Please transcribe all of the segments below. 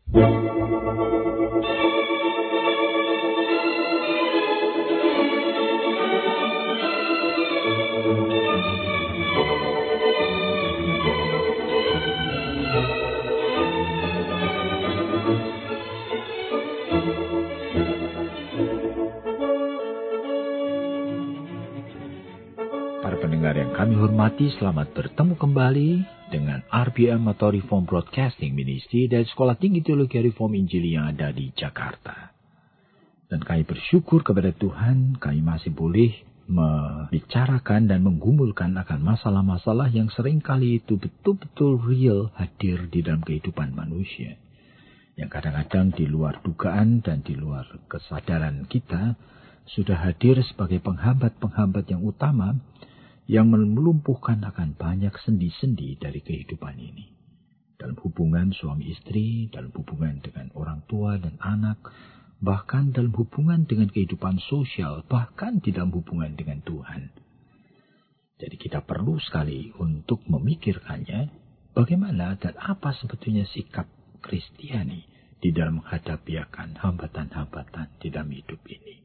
Para pendengar yang kami hormati, selamat bertemu kembali dengan RBM atau Reform Broadcasting Ministry dari Sekolah Tinggi Teologi Reform Injili yang ada di Jakarta. Dan kami bersyukur kepada Tuhan, kami masih boleh membicarakan dan menggumulkan akan masalah-masalah yang seringkali itu betul-betul real hadir di dalam kehidupan manusia. Yang kadang-kadang di luar dugaan dan di luar kesadaran kita sudah hadir sebagai penghambat-penghambat yang utama yang melumpuhkan akan banyak sendi-sendi dari kehidupan ini. Dalam hubungan suami istri, dalam hubungan dengan orang tua dan anak, bahkan dalam hubungan dengan kehidupan sosial, bahkan di dalam hubungan dengan Tuhan. Jadi kita perlu sekali untuk memikirkannya, bagaimana dan apa sebetulnya sikap Kristiani di dalam menghadapi akan hambatan-hambatan di dalam hidup ini.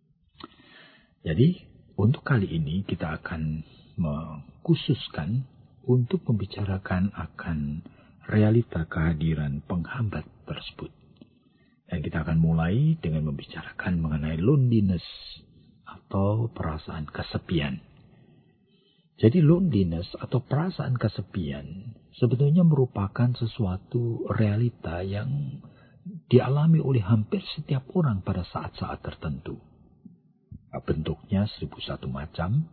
Jadi, untuk kali ini kita akan mengkhususkan untuk membicarakan akan realita kehadiran penghambat tersebut. Dan kita akan mulai dengan membicarakan mengenai loneliness atau perasaan kesepian. Jadi loneliness atau perasaan kesepian sebetulnya merupakan sesuatu realita yang dialami oleh hampir setiap orang pada saat-saat tertentu. Bentuknya 1001 macam.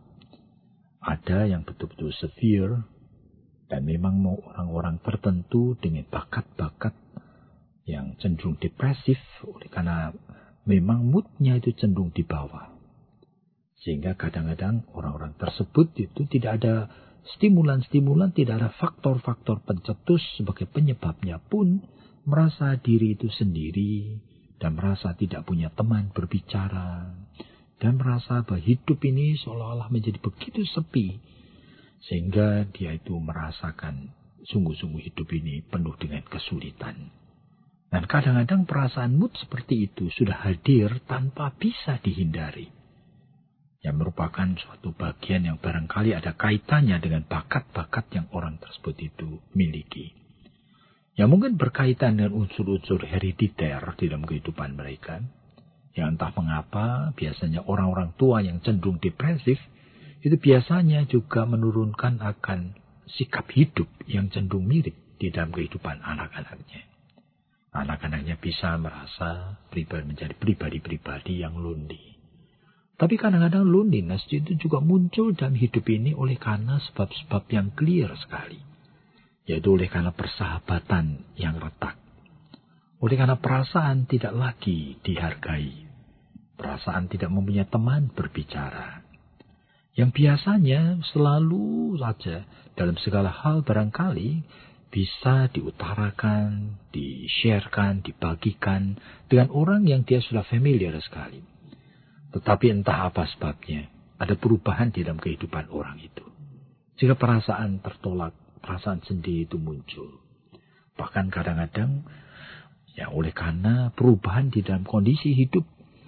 Ada yang betul-betul severe. Dan memang mau orang-orang tertentu dengan bakat-bakat yang cenderung depresif. Oleh karena memang moodnya itu cenderung di bawah. Sehingga kadang-kadang orang-orang tersebut itu tidak ada stimulan-stimulan. Tidak ada faktor-faktor pencetus sebagai penyebabnya pun merasa diri itu sendiri. Dan merasa tidak punya teman berbicara. Dan merasa bahwa hidup ini seolah-olah menjadi begitu sepi. Sehingga dia itu merasakan sungguh-sungguh hidup ini penuh dengan kesulitan. Dan kadang-kadang perasaan mood seperti itu sudah hadir tanpa bisa dihindari. Yang merupakan suatu bagian yang barangkali ada kaitannya dengan bakat-bakat yang orang tersebut itu miliki. Yang mungkin berkaitan dengan unsur-unsur herediter di dalam kehidupan mereka. Yang entah mengapa biasanya orang-orang tua yang cenderung depresif itu biasanya juga menurunkan akan sikap hidup yang cenderung mirip di dalam kehidupan anak-anaknya. Anak-anaknya bisa merasa menjadi pribadi-pribadi yang lonely. Tapi kadang-kadang loneliness itu juga muncul dalam hidup ini oleh karena sebab-sebab yang clear sekali. Yaitu oleh karena persahabatan yang retak. Oleh karena perasaan tidak lagi dihargai. Perasaan tidak mempunyai teman berbicara. Yang biasanya selalu saja dalam segala hal barangkali bisa diutarakan, di-sharekan, dibagikan dengan orang yang dia sudah familiar sekali. Tetapi entah apa sebabnya, ada perubahan di dalam kehidupan orang itu. Jika perasaan tertolak, perasaan sendiri itu muncul. Bahkan kadang-kadang ya oleh karena perubahan di dalam kondisi hidup.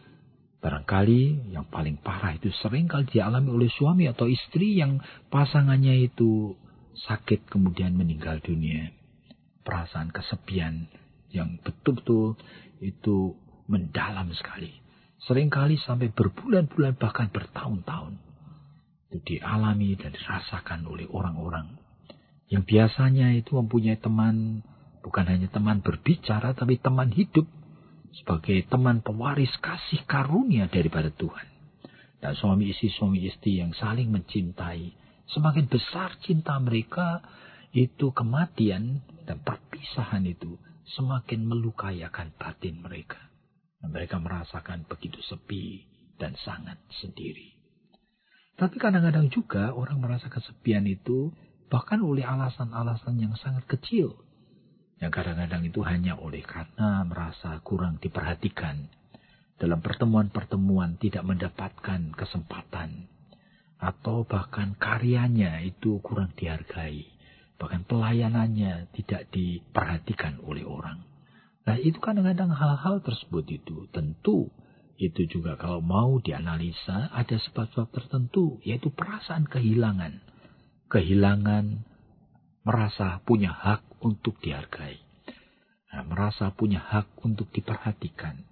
Barangkali yang paling parah itu seringkali dialami oleh suami atau istri yang pasangannya itu sakit kemudian meninggal dunia. Perasaan kesepian yang betul-betul itu mendalam sekali. Seringkali sampai berbulan-bulan bahkan bertahun-tahun. Itu dialami dan dirasakan oleh orang-orang yang biasanya itu mempunyai teman. Bukan hanya teman berbicara, tapi teman hidup. Sebagai teman pewaris kasih karunia daripada Tuhan. Dan suami istri yang saling mencintai. Semakin besar cinta mereka, itu kematian dan perpisahan itu semakin melukai akan batin mereka. Dan mereka merasakan begitu sepi dan sangat sendiri. Tapi kadang-kadang juga orang merasa kesepian itu bahkan oleh alasan-alasan yang sangat kecil. Yang kadang-kadang itu hanya oleh karena merasa kurang diperhatikan. Dalam pertemuan-pertemuan tidak mendapatkan kesempatan. Atau bahkan karyanya itu kurang dihargai. Bahkan pelayanannya tidak diperhatikan oleh orang. Nah, itu kadang-kadang hal-hal tersebut itu tentu itu juga kalau mau dianalisa ada sebab-sebab tertentu, yaitu perasaan kehilangan. Kehilangan merasa punya hak untuk dihargai. Nah, merasa punya hak untuk diperhatikan.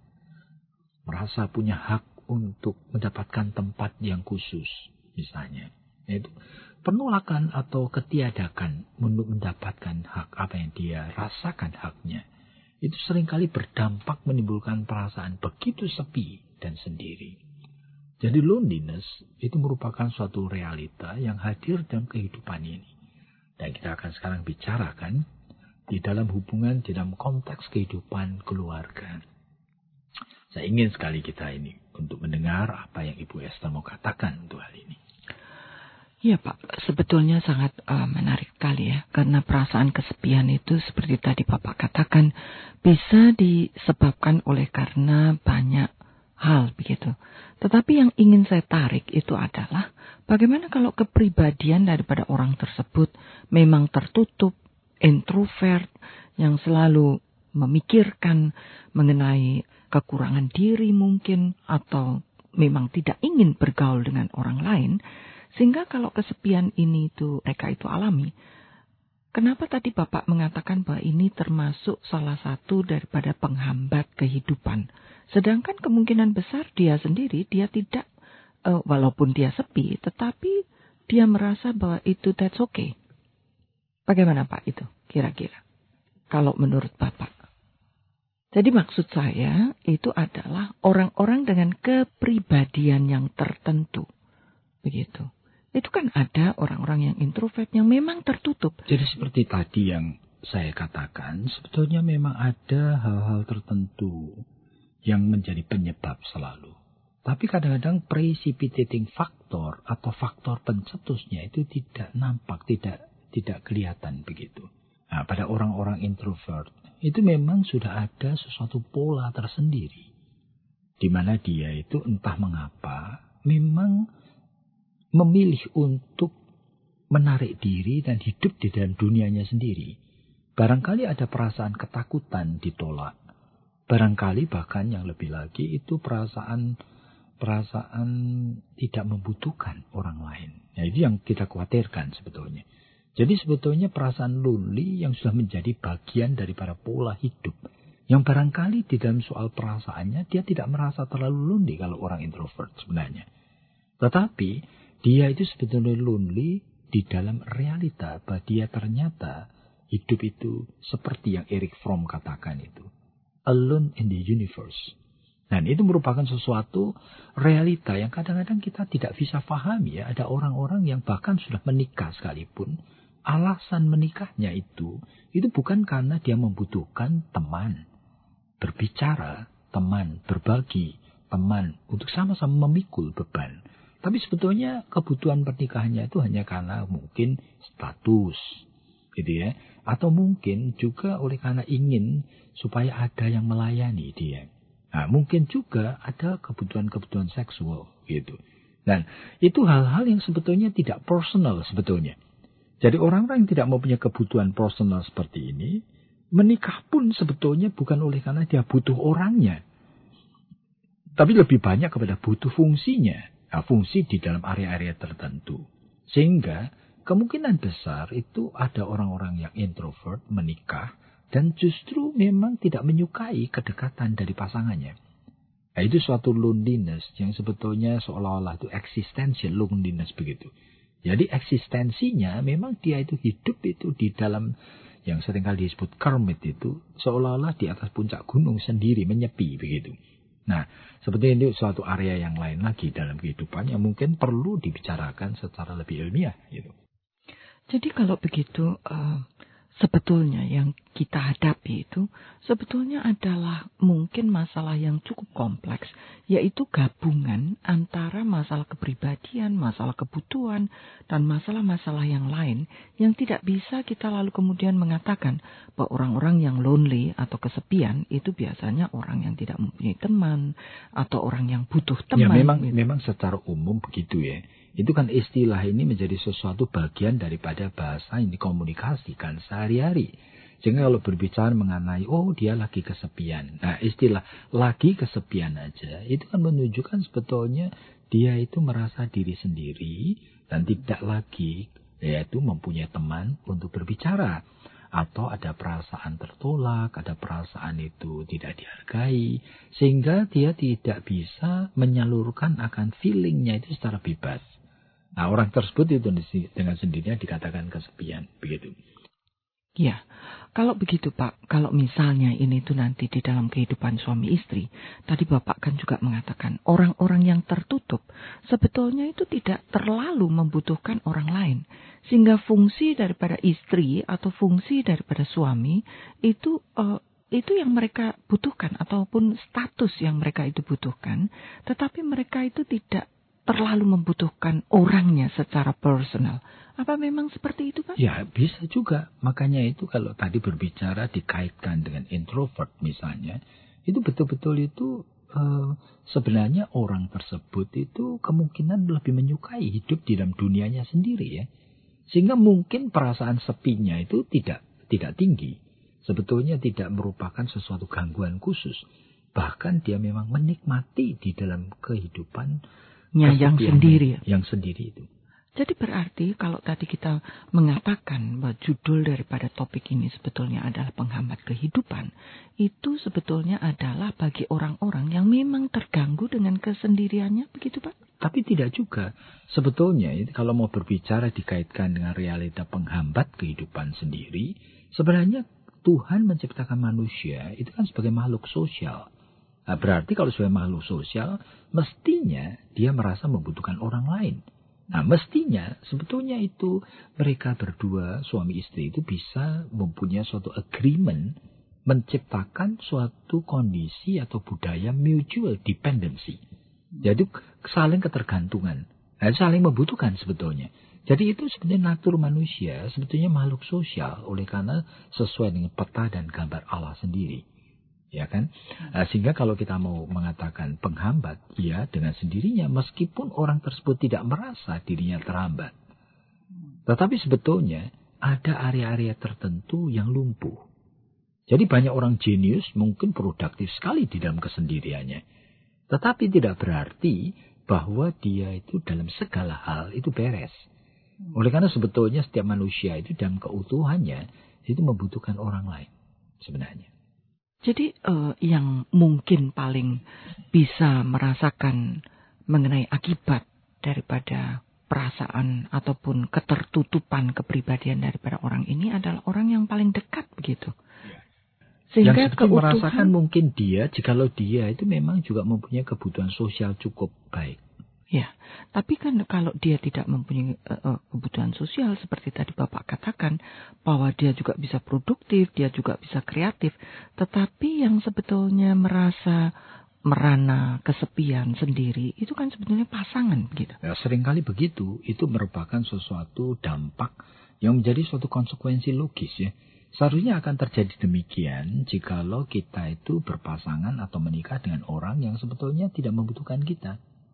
Merasa punya hak untuk mendapatkan tempat yang khusus, misalnya. Yaitu penolakan atau ketiadakan untuk mendapatkan hak apa yang dia rasakan haknya. Itu seringkali berdampak menimbulkan perasaan begitu sepi dan sendiri. Jadi loneliness itu merupakan suatu realita yang hadir dalam kehidupan ini. Dan kita akan sekarang bicarakan di dalam hubungan, di dalam konteks kehidupan keluarga. Saya ingin sekali kita ini untuk mendengar apa yang Ibu Esther mau katakan untuk hal ini. Iya Pak, sebetulnya sangat menarik sekali ya. Karena perasaan kesepian itu seperti tadi Bapak katakan bisa disebabkan oleh karena banyak hal begitu. Tetapi yang ingin saya tarik itu adalah bagaimana kalau kepribadian daripada orang tersebut memang tertutup, introvert, yang selalu memikirkan mengenai kekurangan diri mungkin atau memang tidak ingin bergaul dengan orang lain. Sehingga kalau kesepian ini mereka itu alami, kenapa tadi Bapak mengatakan bahwa ini termasuk salah satu daripada penghambat kehidupan? Sedangkan kemungkinan besar dia sendiri, dia tidak, walaupun dia sepi, tetapi dia merasa bahwa itu that's okay. Bagaimana Pak itu kira-kira? Kalau menurut Bapak. Jadi maksud saya itu adalah orang-orang dengan kepribadian yang tertentu. Begitu. Itu kan ada orang-orang yang introvert yang memang tertutup. Jadi seperti tadi yang saya katakan, sebetulnya memang ada hal-hal tertentu yang menjadi penyebab selalu. Tapi kadang-kadang precipitating factor atau faktor pencetusnya itu tidak nampak, tidak kelihatan begitu. Nah, pada orang-orang introvert itu memang sudah ada sesuatu pola tersendiri. Di mana dia itu entah mengapa memang memilih untuk menarik diri dan hidup di dalam dunianya sendiri. Barangkali ada perasaan ketakutan ditolak. Barangkali bahkan yang lebih lagi itu perasaan tidak membutuhkan orang lain. Nah, itu yang kita khawatirkan sebetulnya. Jadi sebetulnya perasaan lonely yang sudah menjadi bagian daripada pola hidup. Yang barangkali di dalam soal perasaannya dia tidak merasa terlalu lonely kalau orang introvert sebenarnya. Tetapi dia itu sebetulnya lonely di dalam realita bahwa dia ternyata hidup itu seperti yang Erich Fromm katakan itu. Alone in the universe. Dan itu merupakan sesuatu realita yang kadang-kadang kita tidak bisa pahami ya. Ada orang-orang yang bahkan sudah menikah sekalipun. Alasan menikahnya itu bukan karena dia membutuhkan teman. Berbicara, teman, berbagi, teman untuk sama-sama memikul beban. Tapi sebetulnya kebutuhan pernikahannya itu hanya karena mungkin status, gitu ya. Atau mungkin juga oleh karena ingin supaya ada yang melayani dia. Nah, mungkin juga ada kebutuhan-kebutuhan seksual, gitu. Dan itu hal-hal yang sebetulnya tidak personal sebetulnya. Jadi orang-orang yang tidak mempunyai kebutuhan personal seperti ini, menikah pun sebetulnya bukan oleh karena dia butuh orangnya. Tapi lebih banyak kepada butuh fungsinya. Nah, fungsi di dalam area-area tertentu. Sehingga kemungkinan besar itu ada orang-orang yang introvert menikah dan justru memang tidak menyukai kedekatan dari pasangannya. Nah, itu suatu loneliness yang sebetulnya seolah-olah itu existential loneliness begitu. Jadi eksistensinya memang dia itu hidup itu di dalam yang seringkali disebut kermit itu seolah-olah di atas puncak gunung sendiri menyepi begitu. Nah, seperti ini suatu area yang lain lagi dalam kehidupan yang mungkin perlu dibicarakan secara lebih ilmiah. Gitu. Jadi kalau begitu, sebetulnya yang kita hadapi itu sebetulnya adalah mungkin masalah yang cukup kompleks, yaitu gabungan antara masalah kepribadian, masalah kebutuhan, dan masalah-masalah yang lain yang tidak bisa kita lalu kemudian mengatakan bahwa orang-orang yang lonely atau kesepian itu biasanya orang yang tidak mempunyai teman atau orang yang butuh teman. Ya, memang secara umum begitu ya. Itu kan istilah ini menjadi sesuatu bagian daripada bahasa yang dikomunikasikan sehari-hari. Sehingga kalau berbicara mengenai, oh dia lagi kesepian. Nah istilah lagi kesepian aja, itu kan menunjukkan sebetulnya dia itu merasa diri sendiri dan tidak lagi yaitu mempunyai teman untuk berbicara. Atau ada perasaan tertolak, ada perasaan itu tidak dihargai. Sehingga dia tidak bisa menyalurkan akan feelingnya itu secara bebas. Nah orang tersebut itu dengan sendirinya dikatakan kesepian. Begitu. Ya, kalau begitu Pak, kalau misalnya ini tuh nanti di dalam kehidupan suami istri, tadi Bapak kan juga mengatakan orang-orang yang tertutup sebetulnya itu tidak terlalu membutuhkan orang lain. Sehingga fungsi daripada istri atau fungsi daripada suami itu yang mereka butuhkan ataupun status yang mereka itu butuhkan, tetapi mereka itu tidak terlalu membutuhkan orangnya secara personal. Apa memang seperti itu, Pak? Ya, bisa juga. Makanya itu kalau tadi berbicara dikaitkan dengan introvert misalnya, itu betul-betul itu sebenarnya orang tersebut itu kemungkinan lebih menyukai hidup di dalam dunianya sendiri ya. Sehingga mungkin perasaan sepinya itu tidak tinggi. Sebetulnya tidak merupakan sesuatu gangguan khusus. Bahkan dia memang menikmati di dalam kehidupan yang sendiri. Yang sendiri itu. Jadi berarti kalau tadi kita mengatakan bahwa judul daripada topik ini sebetulnya adalah penghambat kehidupan, itu sebetulnya adalah bagi orang-orang yang memang terganggu dengan kesendiriannya, begitu Pak? Tapi tidak juga. Sebetulnya kalau mau berbicara dikaitkan dengan realita penghambat kehidupan sendiri, sebenarnya Tuhan menciptakan manusia itu kan sebagai makhluk sosial. Nah, berarti kalau sebagai makhluk sosial, mestinya dia merasa membutuhkan orang lain. Nah, mestinya sebetulnya itu mereka berdua, suami istri itu bisa mempunyai suatu agreement, menciptakan suatu kondisi atau budaya mutual dependency. Jadi saling ketergantungan, saling membutuhkan sebetulnya. Jadi itu sebenarnya natur manusia, sebetulnya makhluk sosial, oleh karena sesuai dengan peta dan gambar Allah sendiri. Ya kan? Sehingga kalau kita mau mengatakan penghambat, ya dengan sendirinya meskipun orang tersebut tidak merasa dirinya terhambat. Tetapi sebetulnya ada area-area tertentu yang lumpuh. Jadi banyak orang jenius mungkin produktif sekali di dalam kesendiriannya. Tetapi tidak berarti bahwa dia itu dalam segala hal itu beres. Oleh karena sebetulnya setiap manusia itu dalam keutuhannya itu membutuhkan orang lain sebenarnya. Jadi yang mungkin paling bisa merasakan mengenai akibat daripada perasaan ataupun ketertutupan kepribadian daripada orang ini adalah orang yang paling dekat begitu. Sehingga yang merasakan mungkin dia, jikalau dia itu memang juga mempunyai kebutuhan sosial cukup baik. Ya, tapi kan kalau dia tidak mempunyai kebutuhan sosial seperti tadi Bapak katakan bahwa dia juga bisa produktif, dia juga bisa kreatif, tetapi yang sebetulnya merana kesepian sendiri itu kan sebetulnya pasangan begitu. Ya, seringkali begitu, itu merupakan sesuatu dampak yang menjadi suatu konsekuensi logis ya. Seharusnya akan terjadi demikian jikalau kita itu berpasangan atau menikah dengan orang yang sebetulnya tidak membutuhkan kita.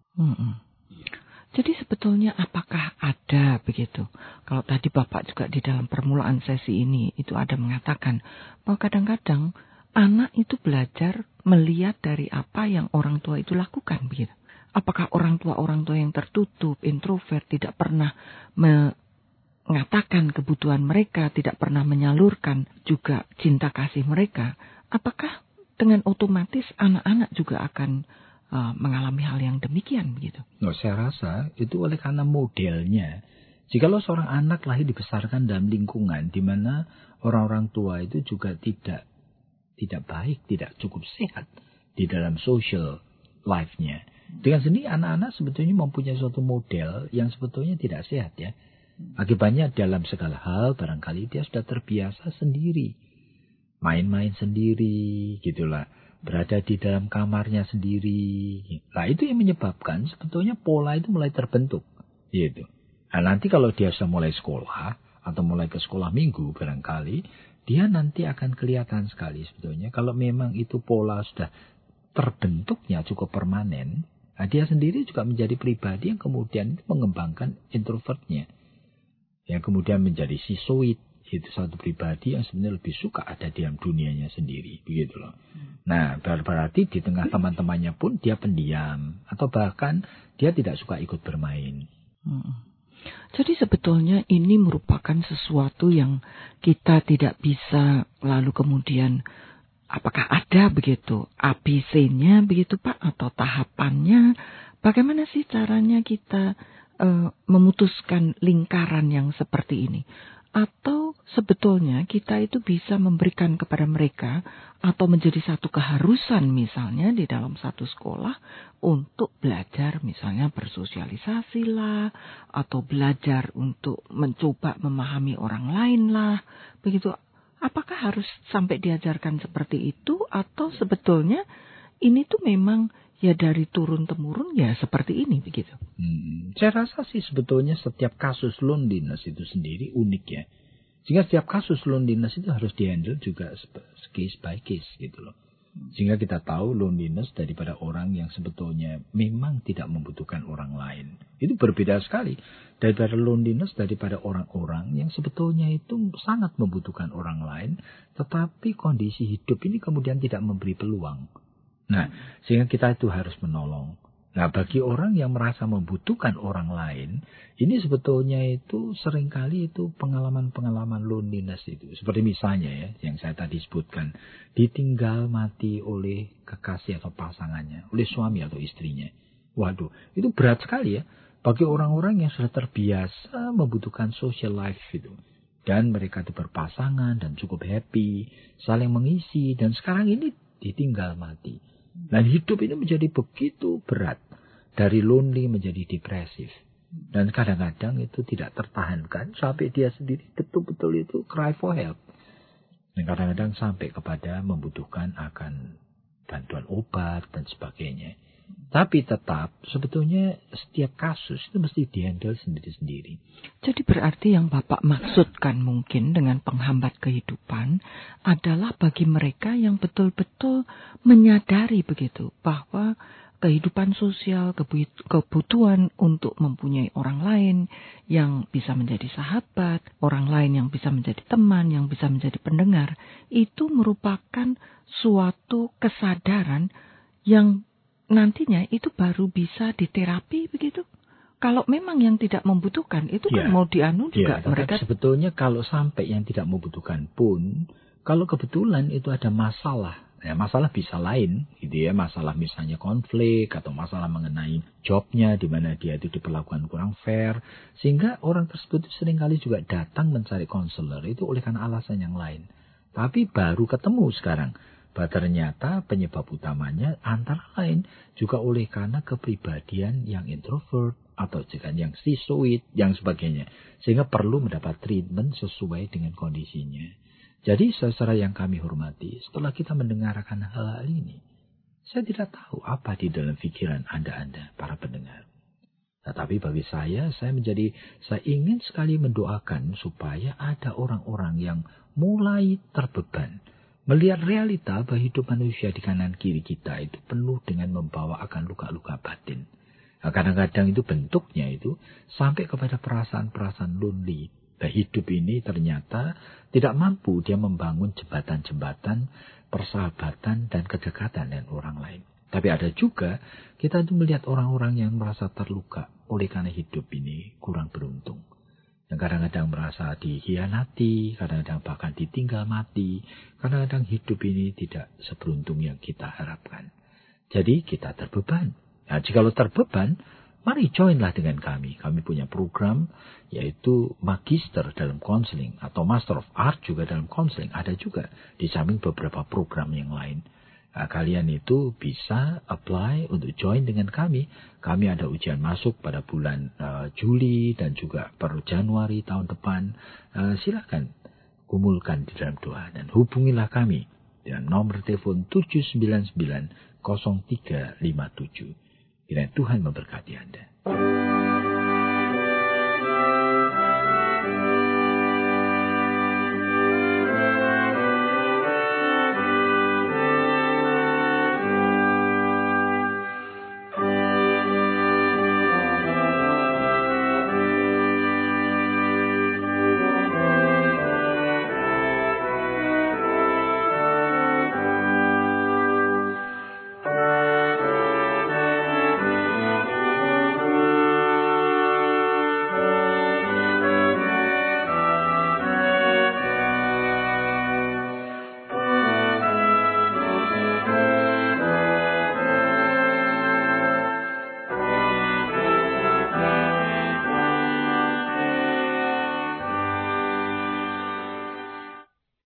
Jadi sebetulnya apakah ada begitu? Kalau tadi Bapak juga di dalam permulaan sesi ini itu ada mengatakan bahwa kadang-kadang anak itu belajar melihat dari apa yang orang tua itu lakukan begitu. Apakah orang tua yang tertutup, introvert, tidak pernah mengatakan kebutuhan mereka, tidak pernah menyalurkan juga cinta kasih mereka, apakah dengan otomatis anak-anak juga akan mengalami hal yang demikian begitu? Saya rasa itu oleh karena modelnya. Jikalau seorang anak lahir dibesarkan dalam lingkungan di mana orang-orang tua itu juga tidak baik, tidak cukup sehat di dalam social life-nya. Dengan sendiri anak-anak sebetulnya mempunyai suatu model yang sebetulnya tidak sehat ya. Akibatnya dalam segala hal barangkali dia sudah terbiasa sendiri. Main-main sendiri gitulah. Berada di dalam kamarnya sendiri. Nah itu yang menyebabkan sebetulnya pola itu mulai terbentuk. Gitu. Nah nanti kalau dia sudah mulai sekolah atau mulai ke sekolah minggu barangkali, dia nanti akan kelihatan sekali sebetulnya. Kalau memang itu pola sudah terbentuknya cukup permanen, nah dia sendiri juga menjadi pribadi yang kemudian mengembangkan introvertnya. Yang kemudian menjadi sisoid, Itu satu pribadi yang sebenarnya lebih suka ada di dalam dunianya sendiri, begitu loh. Nah, berarti di tengah teman-temannya pun dia pendiam, atau bahkan dia tidak suka ikut bermain. Jadi sebetulnya ini merupakan sesuatu yang kita tidak bisa lalu kemudian apakah ada begitu ABC-nya begitu Pak, atau tahapannya? Bagaimana sih caranya kita memutuskan lingkaran yang seperti ini? Atau sebetulnya kita itu bisa memberikan kepada mereka atau menjadi satu keharusan misalnya di dalam satu sekolah untuk belajar misalnya bersosialisasi lah, atau belajar untuk mencoba memahami orang lain lah, begitu. Apakah harus sampai diajarkan seperti itu, atau sebetulnya ini tuh memang ya dari turun-temurun ya seperti ini begitu? Saya rasa sih sebetulnya setiap kasus loneliness itu sendiri unik ya. Sehingga setiap kasus loneliness itu harus dihandle juga case by case gitu loh. Sehingga kita tahu loneliness daripada orang yang sebetulnya memang tidak membutuhkan orang lain. Itu berbeda sekali daripada loneliness daripada orang-orang yang sebetulnya itu sangat membutuhkan orang lain. Tetapi kondisi hidup ini kemudian tidak memberi peluang. Nah, sehingga kita itu harus menolong. Nah, bagi orang yang merasa membutuhkan orang lain, ini sebetulnya itu seringkali itu pengalaman-pengalaman loneliness itu. Seperti misalnya ya, yang saya tadi sebutkan, ditinggal mati oleh kekasih atau pasangannya, oleh suami atau istrinya. Waduh, itu berat sekali ya, bagi orang-orang yang sudah terbiasa membutuhkan social life itu. Dan mereka itu berpasangan dan cukup happy, saling mengisi, dan sekarang ini ditinggal mati. Dan hidup ini menjadi begitu berat. Dari lonely menjadi depresif. Dan kadang-kadang itu tidak tertahankan sampai dia sendiri betul-betul itu cry for help. Dan kadang-kadang sampai kepada membutuhkan akan bantuan obat dan sebagainya. Tapi tetap sebetulnya setiap kasus itu mesti dihandle sendiri-sendiri. Jadi berarti yang Bapak maksudkan mungkin dengan penghambat kehidupan adalah bagi mereka yang betul-betul menyadari begitu bahwa kehidupan sosial, kebutuhan untuk mempunyai orang lain yang bisa menjadi sahabat, orang lain yang bisa menjadi teman, yang bisa menjadi pendengar, itu merupakan suatu kesadaran yang nantinya itu baru bisa diterapi begitu. Kalau memang yang tidak membutuhkan itu kan mau dianu juga mereka. Sebetulnya kalau sampai yang tidak membutuhkan pun, kalau kebetulan itu ada masalah. Ya, masalah bisa lain gitu ya, masalah misalnya konflik atau masalah mengenai jobnya di mana dia itu diperlakukan kurang fair, sehingga orang tersebut seringkali juga datang mencari konselor itu oleh karena alasan yang lain. Tapi baru ketemu sekarang bahwa ternyata penyebab utamanya antara lain juga oleh karena kepribadian yang introvert atau juga yang schizoid yang sebagainya, sehingga perlu mendapat treatment sesuai dengan kondisinya. Jadi saudara yang kami hormati, setelah kita mendengarkan hal-hal ini, saya tidak tahu apa di dalam pikiran Anda, para pendengar. Tetapi bagi saya ingin sekali mendoakan supaya ada orang-orang yang mulai terbeban. Melihat realita bahwa hidup manusia di kanan kiri kita itu penuh dengan membawa akan luka-luka batin. Nah, kadang-kadang itu bentuknya itu sampai kepada perasaan-perasaan lonely. Nah, hidup ini ternyata tidak mampu dia membangun jembatan-jembatan, persahabatan dan kedekatan dengan orang lain. Tapi ada juga kita itu melihat orang-orang yang merasa terluka oleh karena hidup ini kurang beruntung. Yang kadang-kadang merasa dikhianati, kadang-kadang bahkan ditinggal mati, kadang-kadang hidup ini tidak seberuntung yang kita harapkan. Jadi kita terbeban. Nah, jikalau terbeban, mari joinlah dengan kami. Kami punya program yaitu Magister dalam Konseling atau Master of Art juga dalam Konseling. Ada juga di samping beberapa program yang lain. Nah, kalian itu bisa apply untuk join dengan kami. Kami ada ujian masuk pada bulan Juli dan juga per Januari tahun depan. Silakan kumpulkan di dalam doa dan hubungilah kami dengan nomor telepon 799 0357. Kiranya Tuhan memberkati Anda.